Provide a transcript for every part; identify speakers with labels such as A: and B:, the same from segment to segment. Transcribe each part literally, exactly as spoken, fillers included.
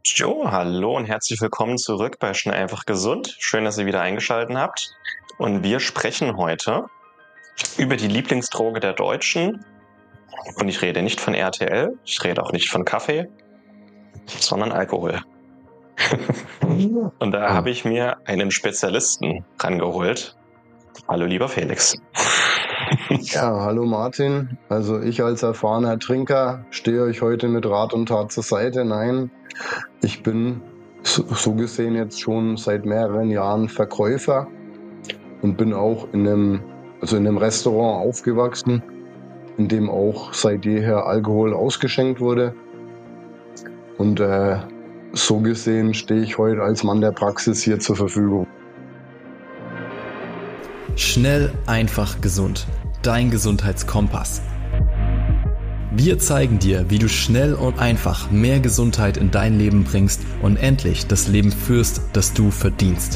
A: Jo, hallo und herzlich willkommen zurück bei Schnell einfach gesund. Schön, dass ihr wieder eingeschaltet habt. Und wir sprechen heute über die Lieblingsdroge der Deutschen. Und ich rede nicht von R T L, ich rede auch nicht von Kaffee, sondern Alkohol. Und da habe ich mir einen Spezialisten rangeholt. Hallo, lieber Felix.
B: Ja, hallo Martin. Also ich als erfahrener Trinker stehe euch heute mit Rat und Tat zur Seite. Nein, ich bin so, so gesehen jetzt schon seit mehreren Jahren Verkäufer und bin auch in einem, also in einem Restaurant aufgewachsen, in dem auch seit jeher Alkohol ausgeschenkt wurde. Und äh, so gesehen stehe ich heute als Mann der Praxis hier zur Verfügung.
C: Schnell, einfach, gesund. Dein Gesundheitskompass. Wir zeigen dir, wie du schnell und einfach mehr Gesundheit in dein Leben bringst und endlich das Leben führst, das du verdienst.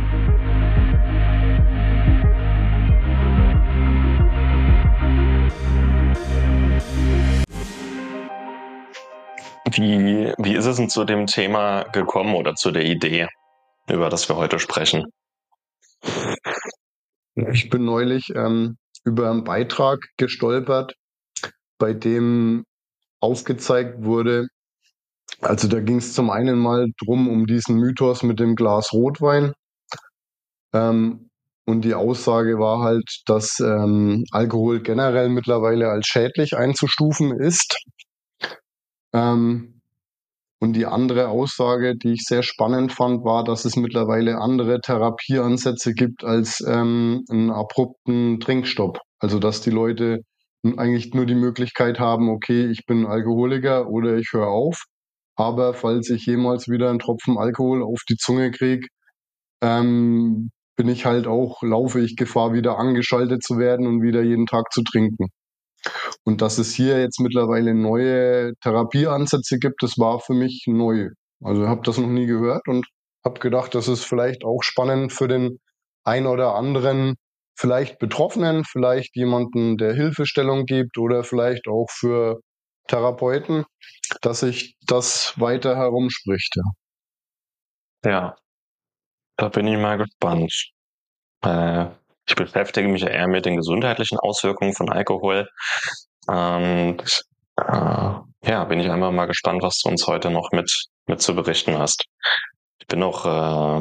A: Wie, wie ist es denn zu dem Thema gekommen oder zu der Idee, über das wir heute sprechen?
B: Ich bin neulich ähm, über einen Beitrag gestolpert, bei dem aufgezeigt wurde, also da ging es zum einen mal drum um diesen Mythos mit dem Glas Rotwein. Ähm, und die Aussage war halt, dass ähm, Alkohol generell mittlerweile als schädlich einzustufen ist. Ähm, und die andere Aussage, die ich sehr spannend fand, war, dass es mittlerweile andere Therapieansätze gibt als ähm, einen abrupten Trinkstopp. Also dass die Leute eigentlich nur die Möglichkeit haben, okay, ich bin Alkoholiker oder ich höre auf. Aber falls ich jemals wieder einen Tropfen Alkohol auf die Zunge kriege, ähm, bin ich halt auch, laufe ich Gefahr, wieder angeschaltet zu werden und wieder jeden Tag zu trinken. Und dass es hier jetzt mittlerweile neue Therapieansätze gibt, das war für mich neu. Also ich habe das noch nie gehört und habe gedacht, das ist vielleicht auch spannend für den ein oder anderen, vielleicht Betroffenen, vielleicht jemanden, der Hilfestellung gibt oder vielleicht auch für Therapeuten, dass sich das weiter herumspricht.
A: Ja, ja, da bin ich mal gespannt. Äh, ich beschäftige mich ja eher mit den gesundheitlichen Auswirkungen von Alkohol. Ähm, äh, ja, bin ich einfach mal gespannt, was du uns heute noch mit, mit zu berichten hast. Ich bin auch, äh,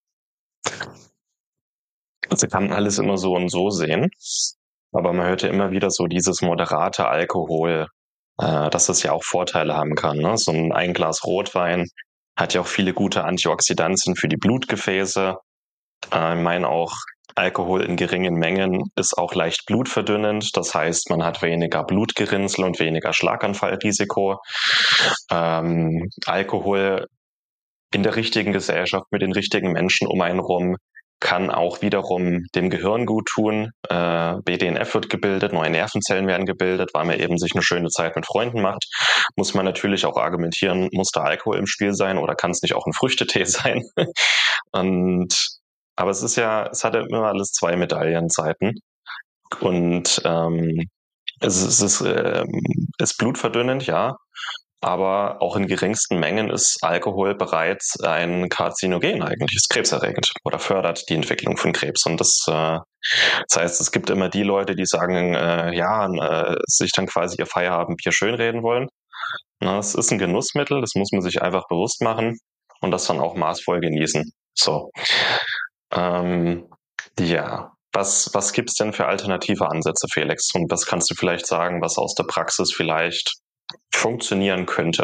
A: also kann alles immer so und so sehen, aber man hört ja immer wieder so dieses moderate Alkohol, äh, dass es ja auch Vorteile haben kann. Ne? So ein, ein Glas Rotwein hat ja auch viele gute Antioxidantien für die Blutgefäße. Äh, ich meine auch, Alkohol in geringen Mengen ist auch leicht blutverdünnend. Das heißt, man hat weniger Blutgerinnsel und weniger Schlaganfallrisiko. Ähm, Alkohol in der richtigen Gesellschaft mit den richtigen Menschen um einen rum kann auch wiederum dem Gehirn gut tun. Äh, B D N F wird gebildet, neue Nervenzellen werden gebildet, weil man eben sich eine schöne Zeit mit Freunden macht. Muss man natürlich auch argumentieren, muss da Alkohol im Spiel sein oder kann es nicht auch ein Früchtetee sein? Und aber es ist ja, es hat ja immer alles zwei Medaillenseiten. Und ähm, es ist, es ist, ähm, ist blutverdünnend, ja. Aber auch in geringsten Mengen ist Alkohol bereits ein Karzinogen eigentlich, ist krebserregend oder fördert die Entwicklung von Krebs. Und das, äh, das heißt, es gibt immer die Leute, die sagen, äh, ja, äh, sich dann quasi ihr Feierabendbier schönreden wollen. Na, es ist ein Genussmittel, das muss man sich einfach bewusst machen und das dann auch maßvoll genießen. So. Ähm, ja, was, was gibt's denn für alternative Ansätze, Felix? Und was kannst du vielleicht sagen, was aus der Praxis vielleicht funktionieren könnte?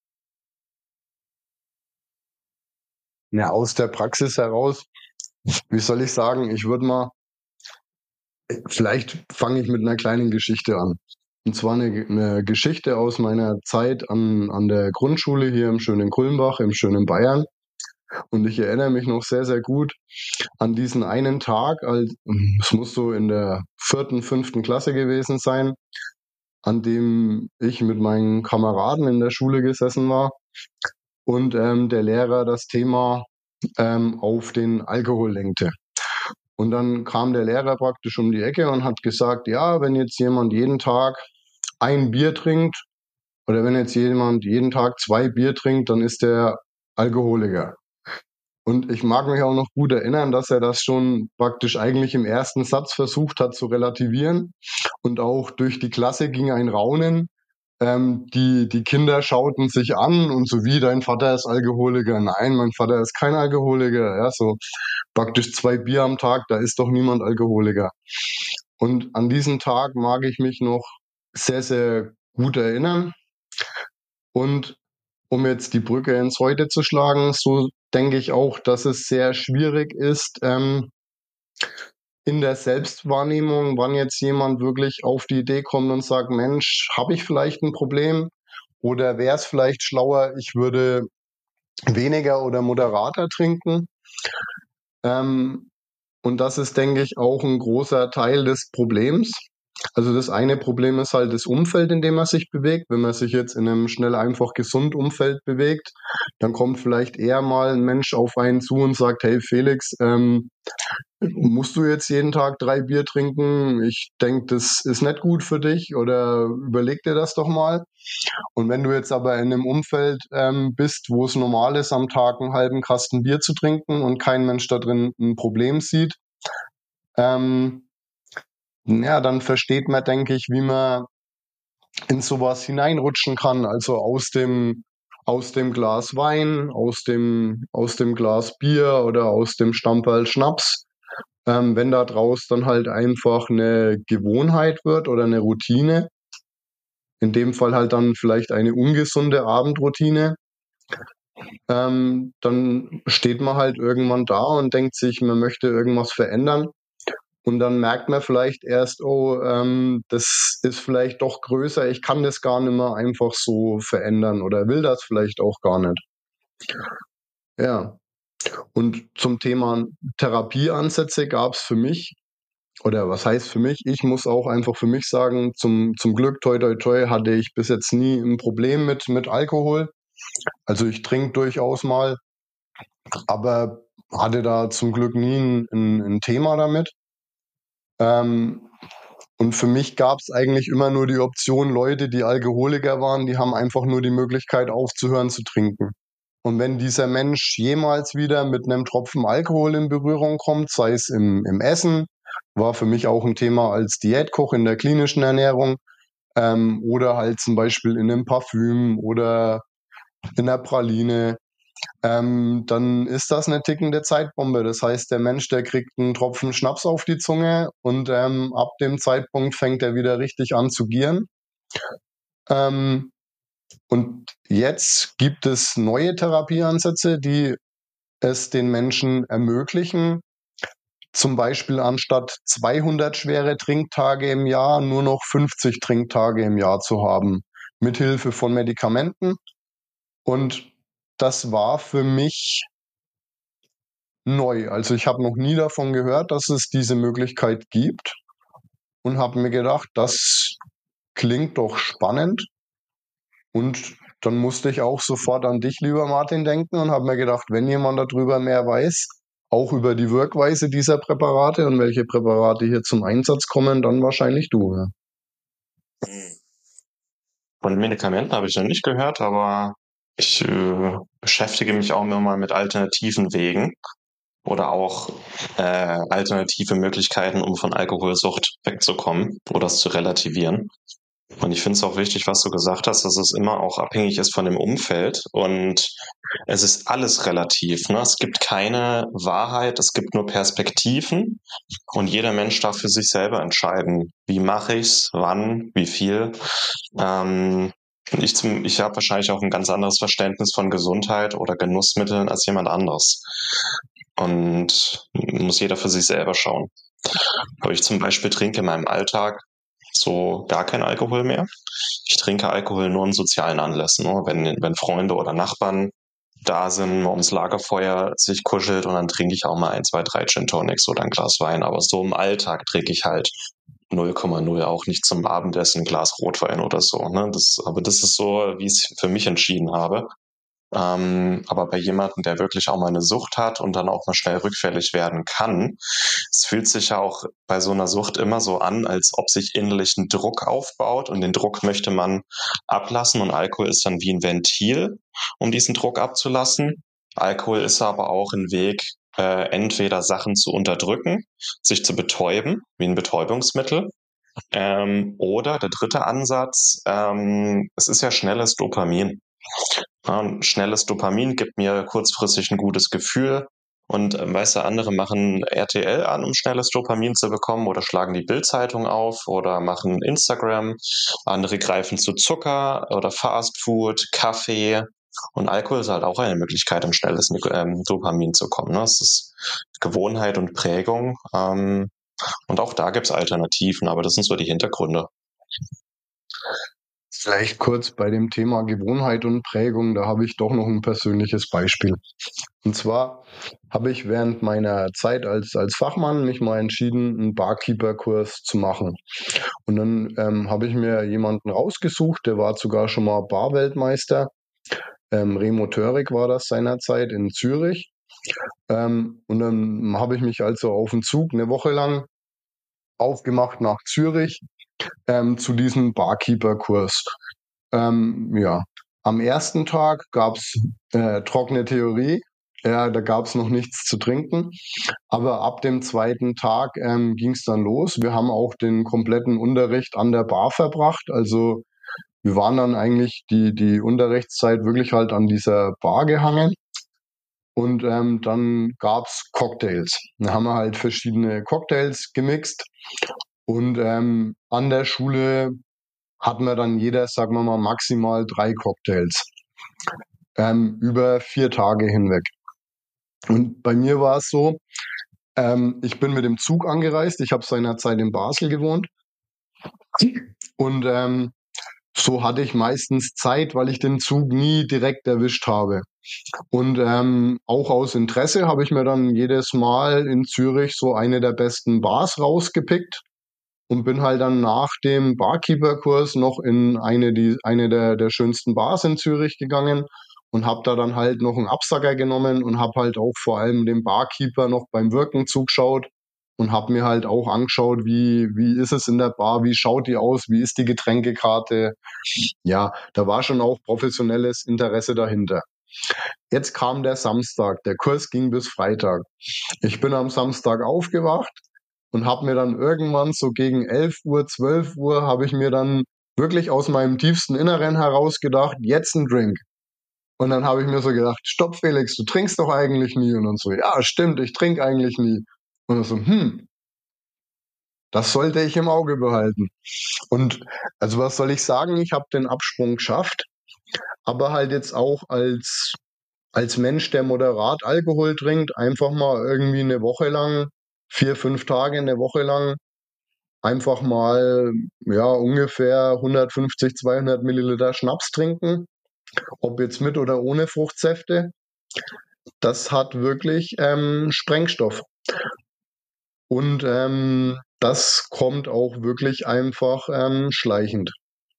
B: Ja, aus der Praxis heraus, wie soll ich sagen, ich würde mal, vielleicht fange ich mit einer kleinen Geschichte an. Und zwar eine, eine Geschichte aus meiner Zeit an, an der Grundschule hier im schönen Kulmbach, im schönen Bayern. Und ich erinnere mich noch sehr, sehr gut an diesen einen Tag, als, es muss so in der vierten, fünften Klasse gewesen sein, an dem ich mit meinen Kameraden in der Schule gesessen war und ähm, der Lehrer das Thema ähm, auf den Alkohol lenkte. Und dann kam der Lehrer praktisch um die Ecke und hat gesagt, ja, wenn jetzt jemand jeden Tag ein Bier trinkt, oder wenn jetzt jemand jeden Tag zwei Bier trinkt, dann ist der Alkoholiker. Und ich mag mich auch noch gut erinnern, dass er das schon praktisch eigentlich im ersten Satz versucht hat zu relativieren. Und auch durch die Klasse ging ein Raunen. Ähm, die, die Kinder schauten sich an und so wie, dein Vater ist Alkoholiker. Nein, mein Vater ist kein Alkoholiker. Ja, so praktisch zwei Bier am Tag, da ist doch niemand Alkoholiker. Und an diesen Tag mag ich mich noch sehr, sehr gut erinnern. Und um jetzt die Brücke ins Heute zu schlagen, so denke ich auch, dass es sehr schwierig ist, ähm, in der Selbstwahrnehmung, wann jetzt jemand wirklich auf die Idee kommt und sagt, Mensch, habe ich vielleicht ein Problem? Oder wäre es vielleicht schlauer, ich würde weniger oder moderater trinken? Ähm, und das ist, denke ich, auch ein großer Teil des Problems. Also das eine Problem ist halt das Umfeld, in dem man sich bewegt. Wenn man sich jetzt in einem schnell, einfach, gesund Umfeld bewegt, dann kommt vielleicht eher mal ein Mensch auf einen zu und sagt, hey Felix, ähm, musst du jetzt jeden Tag drei Bier trinken? Ich denke, das ist nicht gut für dich oder überleg dir das doch mal. Und wenn du jetzt aber in einem Umfeld ähm, bist, wo es normal ist, am Tag einen halben Kasten Bier zu trinken und kein Mensch da drin ein Problem sieht, ähm, ja, dann versteht man, denke ich, wie man in sowas hineinrutschen kann. Also aus dem, aus dem Glas Wein, aus dem, aus dem Glas Bier oder aus dem Stamperl Schnaps. Ähm, wenn da draus dann halt einfach eine Gewohnheit wird oder eine Routine, in dem Fall halt dann vielleicht eine ungesunde Abendroutine, ähm, dann steht man halt irgendwann da und denkt sich, man möchte irgendwas verändern. Und dann merkt man vielleicht erst, oh, ähm, das ist vielleicht doch größer, ich kann das gar nicht mehr einfach so verändern oder will das vielleicht auch gar nicht. Ja. Und zum Thema Therapieansätze gab es für mich, oder was heißt für mich, ich muss auch einfach für mich sagen, zum, zum Glück, toi toi toi, hatte ich bis jetzt nie ein Problem mit, mit Alkohol. Also ich trinke durchaus mal, aber hatte da zum Glück nie ein, ein, ein Thema damit. Ähm, und für mich gab es eigentlich immer nur die Option, Leute, die Alkoholiker waren, die haben einfach nur die Möglichkeit aufzuhören zu trinken. Und wenn dieser Mensch jemals wieder mit einem Tropfen Alkohol in Berührung kommt, sei es im, im Essen, war für mich auch ein Thema als Diätkoch in der klinischen Ernährung, ähm, oder halt zum Beispiel in einem Parfüm oder in der Praline, ähm, dann ist das eine tickende Zeitbombe. Das heißt, der Mensch, der kriegt einen Tropfen Schnaps auf die Zunge und ähm, ab dem Zeitpunkt fängt er wieder richtig an zu gieren. Ähm, und jetzt gibt es neue Therapieansätze, die es den Menschen ermöglichen, zum Beispiel anstatt zweihundert schwere Trinktage im Jahr nur noch fünfzig Trinktage im Jahr zu haben, mithilfe von Medikamenten. Und das war für mich neu. Also ich habe noch nie davon gehört, dass es diese Möglichkeit gibt und habe mir gedacht, das klingt doch spannend. Und dann musste ich auch sofort an dich, lieber Martin, denken und habe mir gedacht, wenn jemand darüber mehr weiß, auch über die Wirkweise dieser Präparate und welche Präparate hier zum Einsatz kommen, dann wahrscheinlich du. Ja.
A: Von Medikamenten habe ich noch nicht gehört, aber ich äh, beschäftige mich auch immer mal mit alternativen Wegen oder auch äh, alternative Möglichkeiten, um von Alkoholsucht wegzukommen oder es zu relativieren. Und ich finde es auch wichtig, was du gesagt hast, dass es immer auch abhängig ist von dem Umfeld und es ist alles relativ. Ne? Es gibt keine Wahrheit, es gibt nur Perspektiven und jeder Mensch darf für sich selber entscheiden, wie mache ich's, wann, wie viel. Ähm, ich zum, ich habe wahrscheinlich auch ein ganz anderes Verständnis von Gesundheit oder Genussmitteln als jemand anderes. Und muss jeder für sich selber schauen. Aber ich zum Beispiel trinke in meinem Alltag so gar kein Alkohol mehr. Ich trinke Alkohol nur in sozialen Anlässen, ne? wenn, wenn Freunde oder Nachbarn da sind, man ums Lagerfeuer sich kuschelt und dann trinke ich auch mal ein, zwei, drei Gin Tonics oder ein Glas Wein. Aber so im Alltag trinke ich halt null Komma null, auch nicht zum Abendessen ein Glas Rotwein oder so. Ne? Das, aber das ist so, wie ich es für mich entschieden habe. Ähm, aber bei jemandem, der wirklich auch mal eine Sucht hat und dann auch mal schnell rückfällig werden kann, es fühlt sich ja auch bei so einer Sucht immer so an, als ob sich innerlich ein Druck aufbaut und den Druck möchte man ablassen und Alkohol ist dann wie ein Ventil, um diesen Druck abzulassen. Alkohol ist aber auch ein Weg, äh, entweder Sachen zu unterdrücken, sich zu betäuben, wie ein Betäubungsmittel, ähm, oder der dritte Ansatz, ähm, es ist ja schnelles Dopamin. Ja, und schnelles Dopamin gibt mir kurzfristig ein gutes Gefühl. Und ähm, weißt du, andere machen R T L an, um schnelles Dopamin zu bekommen, oder schlagen die Bild-Zeitung auf oder machen Instagram. Andere greifen zu Zucker oder Fastfood, Kaffee. Und Alkohol ist halt auch eine Möglichkeit, um schnelles ähm, Dopamin zu kommen. Ne? Es ist Gewohnheit und Prägung. Ähm, und auch da gibt's Alternativen, aber das sind so die Hintergründe.
B: Vielleicht kurz bei dem Thema Gewohnheit und Prägung, da habe ich doch noch ein persönliches Beispiel. Und zwar habe ich während meiner Zeit als, als Fachmann mich mal entschieden, einen Barkeeper-Kurs zu machen. Und dann ähm, habe ich mir jemanden rausgesucht, der war sogar schon mal Barweltmeister. Ähm, Remo Törig war das seinerzeit in Zürich. Ähm, und dann habe ich mich also auf den Zug eine Woche lang aufgemacht nach Zürich ähm, zu diesem Barkeeper-Kurs. Ähm, ja, am ersten Tag gab's äh, trockene Theorie. Ja, da gab's noch nichts zu trinken. Aber ab dem zweiten Tag ähm, ging's dann los. Wir haben auch den kompletten Unterricht an der Bar verbracht. Also wir waren dann eigentlich die, die Unterrichtszeit wirklich halt an dieser Bar gehangen. Und ähm, dann gab's Cocktails. Da haben wir halt verschiedene Cocktails gemixt. Und ähm, an der Schule hatten wir dann jeder, sagen wir mal, maximal drei Cocktails ähm, über vier Tage hinweg. Und bei mir war es so, ähm, ich bin mit dem Zug angereist. Ich habe seinerzeit in Basel gewohnt. Und ähm, so hatte ich meistens Zeit, weil ich den Zug nie direkt erwischt habe. Und ähm, auch aus Interesse habe ich mir dann jedes Mal in Zürich so eine der besten Bars rausgepickt und bin halt dann nach dem Barkeeper-Kurs noch in eine, die, eine der, der schönsten Bars in Zürich gegangen und habe da dann halt noch einen Absacker genommen und habe halt auch vor allem dem Barkeeper noch beim Wirken zugeschaut und habe mir halt auch angeschaut, wie, wie ist es in der Bar, wie schaut die aus, wie ist die Getränkekarte. Ja, da war schon auch professionelles Interesse dahinter. Jetzt kam der Samstag, der Kurs ging bis Freitag. Ich bin am Samstag aufgewacht und habe mir dann irgendwann so gegen elf Uhr, zwölf Uhr habe ich mir dann wirklich aus meinem tiefsten Inneren heraus gedacht, jetzt ein Drink. Und dann habe ich mir so gedacht, stopp Felix, du trinkst doch eigentlich nie. Und dann so, ja stimmt, ich trinke eigentlich nie. Und dann so, hm, das sollte ich im Auge behalten. Und also was soll ich sagen, ich habe den Absprung geschafft, aber halt jetzt auch als, als Mensch, der moderat Alkohol trinkt, einfach mal irgendwie eine Woche lang, vier, fünf Tage, eine Woche lang, einfach mal ja ungefähr hundertfünfzig, zweihundert Milliliter Schnaps trinken, ob jetzt mit oder ohne Fruchtsäfte. Das hat wirklich ähm, Sprengstoff. Und ähm, das kommt auch wirklich einfach ähm, schleichend.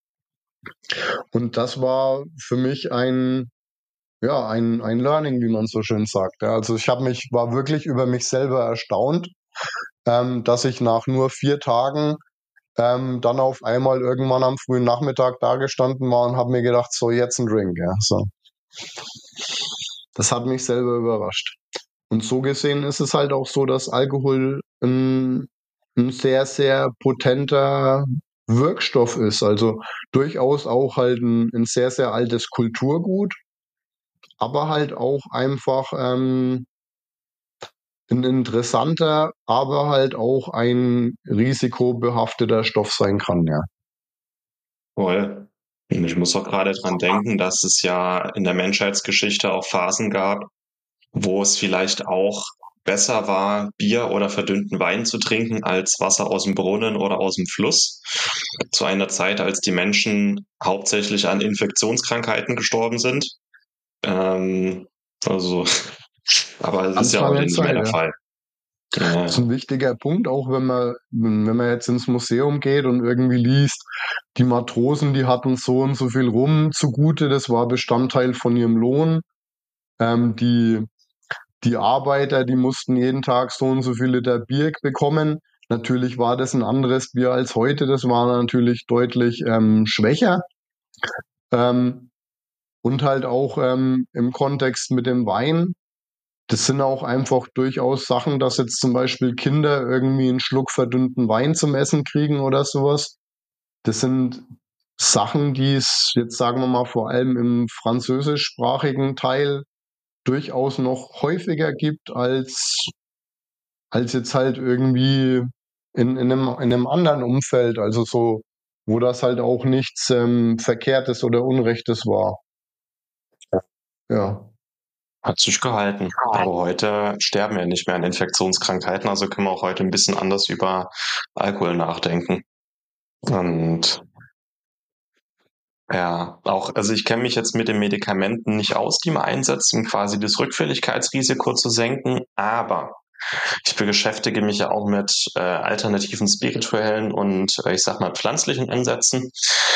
B: Und das war für mich ein, ja, ein, ein Learning, wie man so schön sagt. Ja, also ich habe mich, war wirklich über mich selber erstaunt, ähm, dass ich nach nur vier Tagen ähm, dann auf einmal irgendwann am frühen Nachmittag dagestanden war und habe mir gedacht, so jetzt ein Drink. Ja, so. Das hat mich selber überrascht. Und so gesehen ist es halt auch so, dass Alkohol ein, ein sehr, sehr potenter Wirkstoff ist. Also durchaus auch halt ein, ein sehr, sehr altes Kulturgut, aber halt auch einfach ähm, ein interessanter, aber halt auch ein risikobehafteter Stoff sein kann, ja.
A: Voll. Und ich muss auch gerade dran denken, dass es ja in der Menschheitsgeschichte auch Phasen gab, wo es vielleicht auch besser war, Bier oder verdünnten Wein zu trinken, als Wasser aus dem Brunnen oder aus dem Fluss. Zu einer Zeit, als die Menschen hauptsächlich an Infektionskrankheiten gestorben sind. Ähm, also, aber es ist ja
B: Anfang
A: heute
B: der
A: nicht mehr
B: Zeit,
A: der
B: ja.
A: Fall. Ja.
B: Das ist ein wichtiger Punkt, auch wenn man, wenn man jetzt ins Museum geht und irgendwie liest, die Matrosen, die hatten so und so viel Rum zugute, das war Bestandteil von ihrem Lohn. Ähm, die, die Arbeiter, die mussten jeden Tag so und so viel Liter Bier bekommen. Natürlich war das ein anderes Bier als heute, das war natürlich deutlich ähm, schwächer. Ähm, und halt auch ähm, im Kontext mit dem Wein. Das sind auch einfach durchaus Sachen, dass jetzt zum Beispiel Kinder irgendwie einen Schluck verdünnten Wein zum Essen kriegen oder sowas. Das sind Sachen, die es jetzt, sagen wir mal, vor allem im französischsprachigen Teil durchaus noch häufiger gibt als, als jetzt halt irgendwie in, in, einem, in einem anderen Umfeld. Also so, wo das halt auch nichts ähm, Verkehrtes oder Unrechtes war. Ja.
A: Hat sich gehalten. Aber heute sterben wir nicht mehr an Infektionskrankheiten, also können wir auch heute ein bisschen anders über Alkohol nachdenken. Und ja, auch, also ich kenne mich jetzt mit den Medikamenten nicht aus, die man einsetzt, um quasi das Rückfälligkeitsrisiko zu senken, aber ich beschäftige mich ja auch mit äh, alternativen spirituellen und äh, ich sag mal pflanzlichen Ansätzen.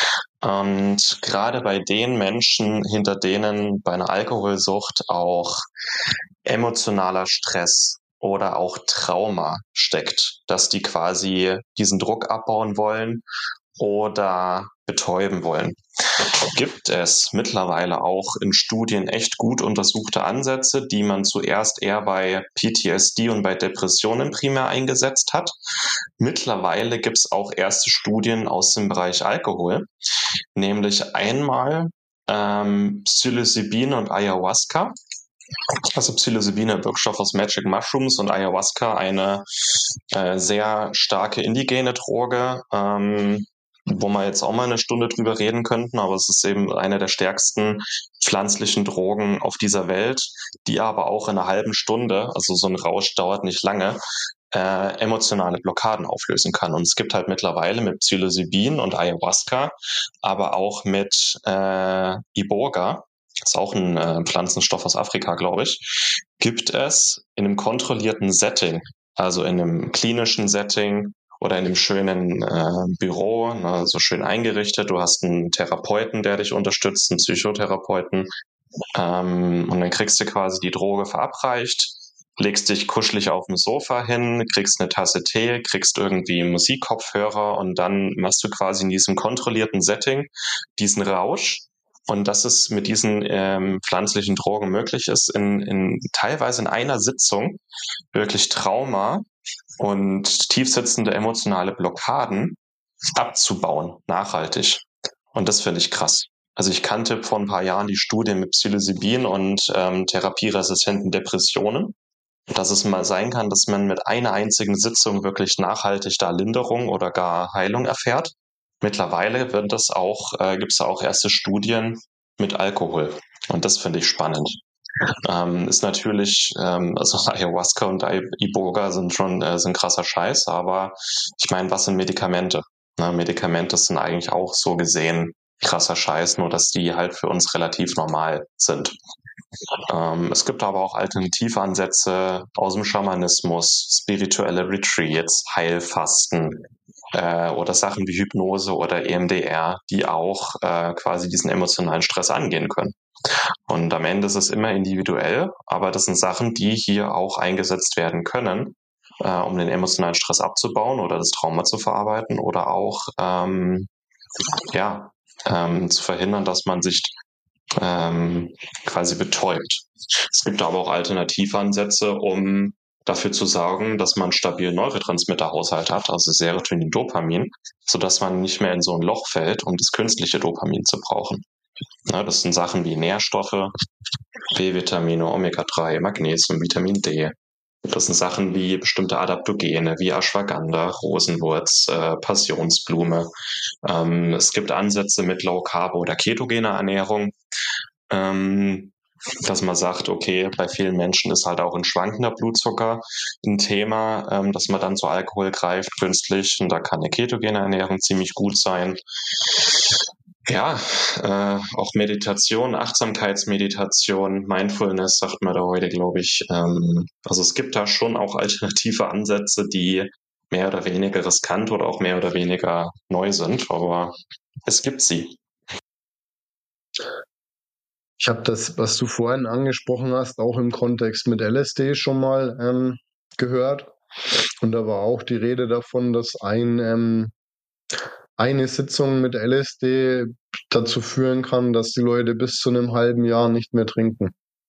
A: Und gerade bei den Menschen, hinter denen bei einer Alkoholsucht auch emotionaler Stress oder auch Trauma steckt, dass die quasi diesen Druck abbauen wollen oder betäuben wollen, gibt es mittlerweile auch in Studien echt gut untersuchte Ansätze, die man zuerst eher bei P T S D und bei Depressionen primär eingesetzt hat. Mittlerweile gibt es auch erste Studien aus dem Bereich Alkohol, nämlich einmal ähm, Psilocybin und Ayahuasca. Also Psilocybin, ein Wirkstoff aus Magic Mushrooms, und Ayahuasca, eine äh, sehr starke indigene Droge, ähm, wo wir jetzt auch mal eine Stunde drüber reden könnten, aber es ist eben eine der stärksten pflanzlichen Drogen auf dieser Welt, die aber auch in einer halben Stunde, also so ein Rausch dauert nicht lange, äh, emotionale Blockaden auflösen kann. Und es gibt halt mittlerweile mit Psilocybin und Ayahuasca, aber auch mit äh, Iboga, das ist auch ein äh, Pflanzenstoff aus Afrika, glaube ich, gibt es in einem kontrollierten Setting, also in einem klinischen Setting oder in einem schönen äh, Büro, ne, so schön eingerichtet. Du hast einen Therapeuten, der dich unterstützt, einen Psychotherapeuten, ähm, und dann kriegst du quasi die Droge verabreicht, legst dich kuschelig auf dem Sofa hin, kriegst eine Tasse Tee, kriegst irgendwie Musikkopfhörer und dann machst du quasi in diesem kontrollierten Setting diesen Rausch. Und dass es mit diesen ähm, pflanzlichen Drogen möglich ist, in, in teilweise in einer Sitzung wirklich Trauma und tiefsitzende emotionale Blockaden abzubauen, nachhaltig. Und das finde ich krass. Also ich kannte vor ein paar Jahren die Studie mit Psilocybin und ähm, therapieresistenten Depressionen, dass es mal sein kann, dass man mit einer einzigen Sitzung wirklich nachhaltig da Linderung oder gar Heilung erfährt. Mittlerweile wird das auch, äh, gibt es auch erste Studien mit Alkohol. Und das finde ich spannend. Ähm, ist natürlich, ähm, also Ayahuasca und Iboga sind schon äh, sind krasser Scheiß, aber ich meine, was sind Medikamente? Ne, Medikamente sind eigentlich auch so gesehen krasser Scheiß, nur dass die halt für uns relativ normal sind. Ähm, es gibt aber auch Alternativansätze aus dem Schamanismus, spirituelle Retreats, Heilfasten, äh, oder Sachen wie Hypnose oder E M D R, die auch äh, quasi diesen emotionalen Stress angehen können. Und am Ende ist es immer individuell, aber das sind Sachen, die hier auch eingesetzt werden können, äh, um den emotionalen Stress abzubauen oder das Trauma zu verarbeiten oder auch ähm, ja, ähm, zu verhindern, dass man sich ähm, quasi betäubt. Es gibt aber auch Alternativansätze, um dafür zu sorgen, dass man einen stabilen Neurotransmitterhaushalt hat, also Serotonin, Dopamin, sodass man nicht mehr in so ein Loch fällt, um das künstliche Dopamin zu brauchen. Ja, das sind Sachen wie Nährstoffe, B-Vitamine, Omega drei, Magnesium, Vitamin D. Das sind Sachen wie bestimmte Adaptogene, wie Ashwagandha, Rosenwurz, äh, Passionsblume. Ähm, es gibt Ansätze mit Low-Carb- oder ketogener Ernährung, ähm, dass man sagt, okay, bei vielen Menschen ist halt auch ein schwankender Blutzucker ein Thema, ähm, dass man dann zu Alkohol greift, künstlich, und da kann eine ketogene Ernährung ziemlich gut sein. Ja, äh, auch Meditation, Achtsamkeitsmeditation, Mindfulness sagt man da heute, glaube ich. Ähm, also es gibt da schon auch alternative Ansätze, die mehr oder weniger riskant oder auch mehr oder weniger neu sind, aber es gibt sie.
B: Ich habe das, was du vorhin angesprochen hast, auch im Kontext mit L S D schon mal ähm, gehört. Und da war auch die Rede davon, dass ein, ähm, eine Sitzung mit L S D dazu führen kann, dass die Leute bis zu einem halben Jahr nicht mehr trinken.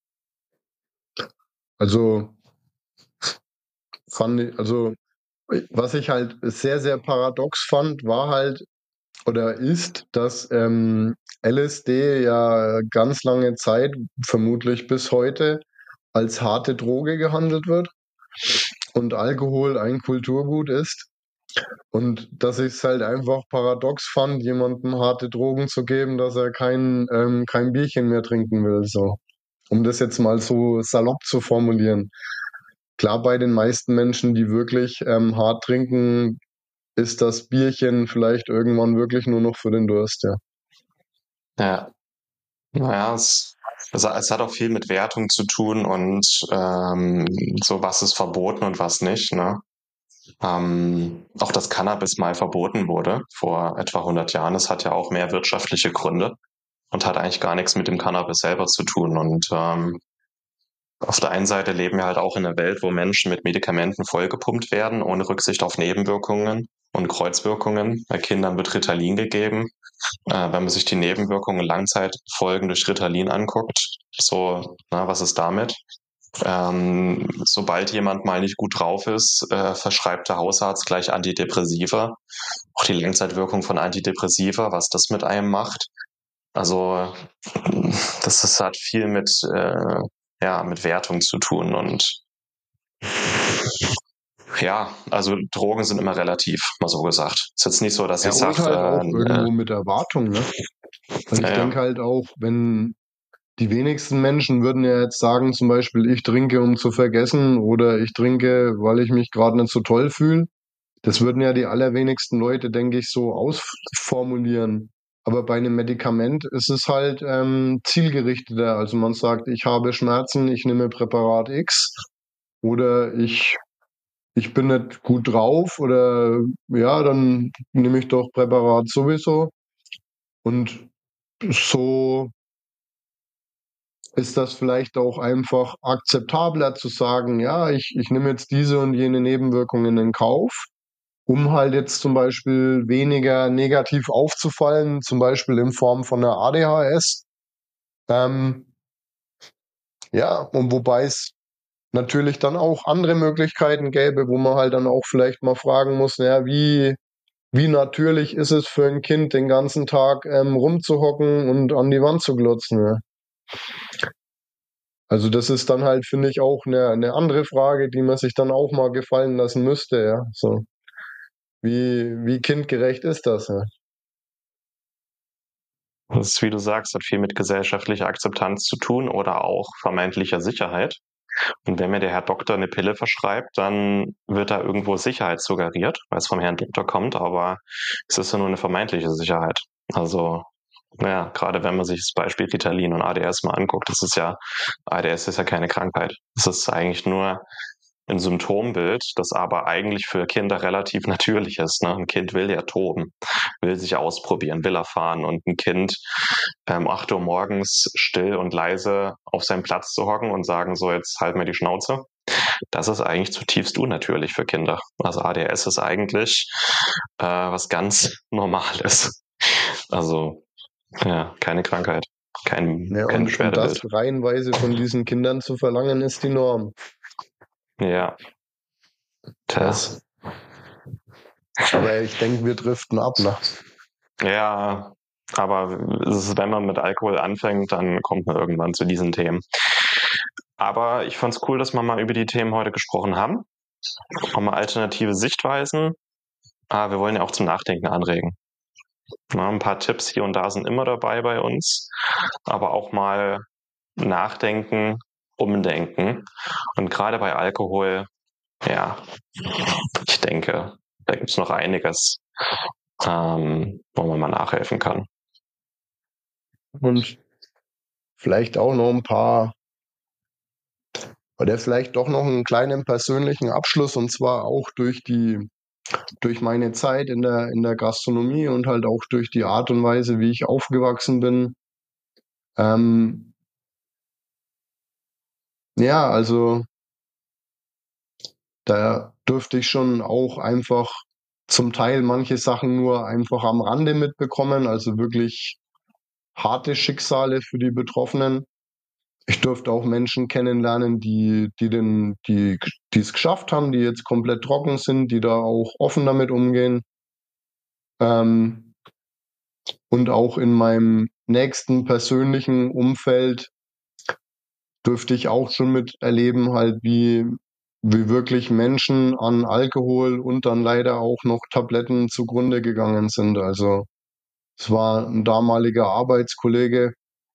B: Also fand ich, also was ich halt sehr, sehr paradox fand, war halt oder ist, dass ähm, L S D ja ganz lange Zeit, vermutlich bis heute, als harte Droge gehandelt wird und Alkohol ein Kulturgut ist. Und dass ich es halt einfach paradox fand, jemandem harte Drogen zu geben, dass er kein, ähm, kein Bierchen mehr trinken will. So. Um das jetzt mal so salopp zu formulieren. Klar, bei den meisten Menschen, die wirklich ähm, hart trinken, ist das Bierchen vielleicht irgendwann wirklich nur noch für den Durst, ja.
A: Ja, naja, es, also es hat auch viel mit Wertung zu tun und ähm, so, was ist verboten und was nicht, ne? Ähm, auch dass Cannabis mal verboten wurde vor etwa hundert Jahren, das hat ja auch mehr wirtschaftliche Gründe und hat eigentlich gar nichts mit dem Cannabis selber zu tun. Und ähm, auf der einen Seite leben wir halt auch in einer Welt, wo Menschen mit Medikamenten vollgepumpt werden, ohne Rücksicht auf Nebenwirkungen und Kreuzwirkungen. Bei Kindern wird Ritalin gegeben. Äh, wenn man sich die Nebenwirkungen, Langzeitfolgen durch Ritalin anguckt, so, na, was ist damit? Ähm, sobald jemand mal nicht gut drauf ist, äh, verschreibt der Hausarzt gleich Antidepressiva. Auch die Langzeitwirkung von Antidepressiva, was das mit einem macht. Also das, das hat viel mit, äh, ja, mit Wertung zu tun und ja, also Drogen sind immer relativ, mal so gesagt. Ist jetzt nicht so, dass
B: Ja,
A: ich
B: und
A: sage,
B: halt auch
A: äh,
B: irgendwo mit Erwartung, ne? Also ich
A: äh,
B: denke halt auch, wenn die wenigsten Menschen würden ja jetzt sagen, zum Beispiel, ich trinke, um zu vergessen, oder ich trinke, weil ich mich gerade nicht so toll fühle. Das würden ja die allerwenigsten Leute, denke ich, so ausformulieren. Aber bei einem Medikament ist es halt ähm, zielgerichteter. Also man sagt, ich habe Schmerzen, ich nehme Präparat X oder ich, ich bin nicht gut drauf oder ja, dann nehme ich doch Präparat sowieso. Und so ist das vielleicht auch einfach akzeptabler zu sagen, ja, ich, ich nehme jetzt diese und jene Nebenwirkungen in Kauf, um halt jetzt zum Beispiel weniger negativ aufzufallen, zum Beispiel in Form von einer A D H S. Ähm, ja, und wobei es natürlich dann auch andere Möglichkeiten gäbe, wo man halt dann auch vielleicht mal fragen muss, naja, wie, wie natürlich ist es für ein Kind, den ganzen Tag ähm, rumzuhocken und an die Wand zu glotzen? Ja? Also das ist dann halt, finde ich, auch eine, eine andere Frage, die man sich dann auch mal gefallen lassen müsste, ja. So, wie, wie kindgerecht ist das, ja?
A: das ist, wie du sagst, hat viel mit gesellschaftlicher Akzeptanz zu tun oder auch vermeintlicher Sicherheit. Und wenn mir der Herr Doktor eine Pille verschreibt, dann wird da irgendwo Sicherheit suggeriert, weil es vom Herrn Doktor kommt, aber es ist ja nur eine vermeintliche Sicherheit. Also, naja, gerade wenn man sich das Beispiel Ritalin und A D S mal anguckt, das ist ja, A D S ist ja keine Krankheit. Es ist eigentlich nur ein Symptombild, das aber eigentlich für Kinder relativ natürlich ist. Ne? Ein Kind will ja toben, will sich ausprobieren, will erfahren. Und ein Kind ähm, acht Uhr morgens still und leise auf seinem Platz zu hocken und sagen, so jetzt halt mir die Schnauze, das ist eigentlich zutiefst unnatürlich für Kinder. Also A D S ist eigentlich äh, was ganz Normales. Also ja, keine Krankheit, kein,
B: Ja,
A: kein
B: und, und das
A: Beschwerdebild.
B: reihenweise von diesen Kindern zu verlangen, ist die Norm.
A: Ja, tja.
B: Das. Aber ich denke, wir driften ab, ne?
A: Ja, aber es ist, wenn man mit Alkohol anfängt, dann kommt man irgendwann zu diesen Themen. Aber ich fand's cool, dass wir mal über die Themen heute gesprochen haben. Auch mal alternative Sichtweisen. Ah, wir wollen ja auch zum Nachdenken anregen. Na, ein paar Tipps hier und da sind immer dabei bei uns, aber auch mal nachdenken, umdenken. Und gerade bei Alkohol, ja, ich denke, da gibt's noch einiges, ähm, wo man mal nachhelfen kann.
B: Und vielleicht auch noch ein paar, oder vielleicht doch noch einen kleinen persönlichen Abschluss, und zwar auch durch die, durch meine Zeit in der, in der Gastronomie und halt auch durch die Art und Weise, wie ich aufgewachsen bin. Ähm, ja, also da durfte ich schon auch einfach zum Teil manche Sachen nur einfach am Rande mitbekommen, also wirklich harte Schicksale für die Betroffenen. Ich durfte auch Menschen kennenlernen, die, die den, die, die es geschafft haben, die jetzt komplett trocken sind, die da auch offen damit umgehen. Ähm, und auch in meinem nächsten persönlichen Umfeld durfte ich auch schon miterleben, halt wie, wie wirklich Menschen an Alkohol und dann leider auch noch Tabletten zugrunde gegangen sind. Also es war ein damaliger Arbeitskollege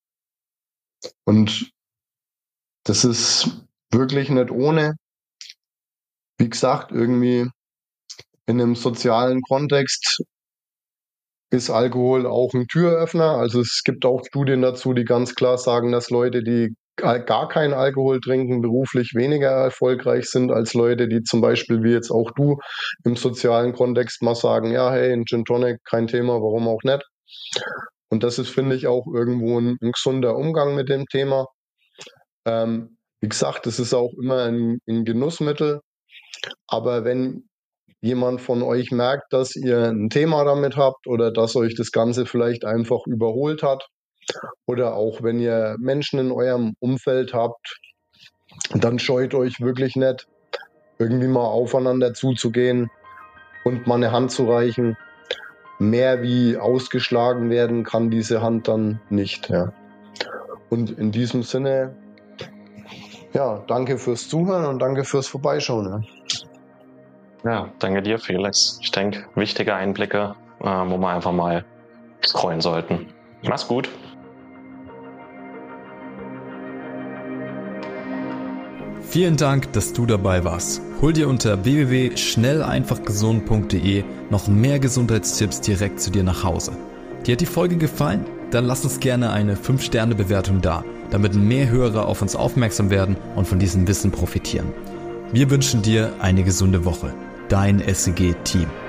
B: und das ist wirklich nicht ohne. Wie gesagt, irgendwie in einem sozialen Kontext ist Alkohol auch ein Türöffner. Also es gibt auch Studien dazu, die ganz klar sagen, dass Leute, die gar keinen Alkohol trinken, beruflich weniger erfolgreich sind als Leute, die zum Beispiel wie jetzt auch du im sozialen Kontext mal sagen, ja, hey, ein Gin Tonic, kein Thema, warum auch nicht. Und das ist, finde ich, auch irgendwo ein, ein gesunder Umgang mit dem Thema. Ähm, wie gesagt, es ist auch immer ein, ein Genussmittel. Aber wenn jemand von euch merkt, dass ihr ein Thema damit habt oder dass euch das Ganze vielleicht einfach überholt hat, oder auch wenn ihr Menschen in eurem Umfeld habt, dann scheut euch wirklich nicht, irgendwie mal aufeinander zuzugehen und mal eine Hand zu reichen. Mehr wie ausgeschlagen werden kann diese Hand dann nicht. Ja. Und in diesem Sinne, ja, danke fürs Zuhören und danke fürs Vorbeischauen. Ja.
A: Ja, danke dir, Felix. Ich denke, wichtige Einblicke, äh, wo wir einfach mal streuen sollten. Mach's gut.
C: Vielen Dank, dass du dabei warst. Hol dir unter w w w punkt schnell einfach gesund punkt d e noch mehr Gesundheitstipps direkt zu dir nach Hause. Dir hat die Folge gefallen? Dann lass uns gerne eine fünf Sterne Bewertung da, damit mehr Hörer auf uns aufmerksam werden und von diesem Wissen profitieren. Wir wünschen dir eine gesunde Woche. Dein S E G-Team.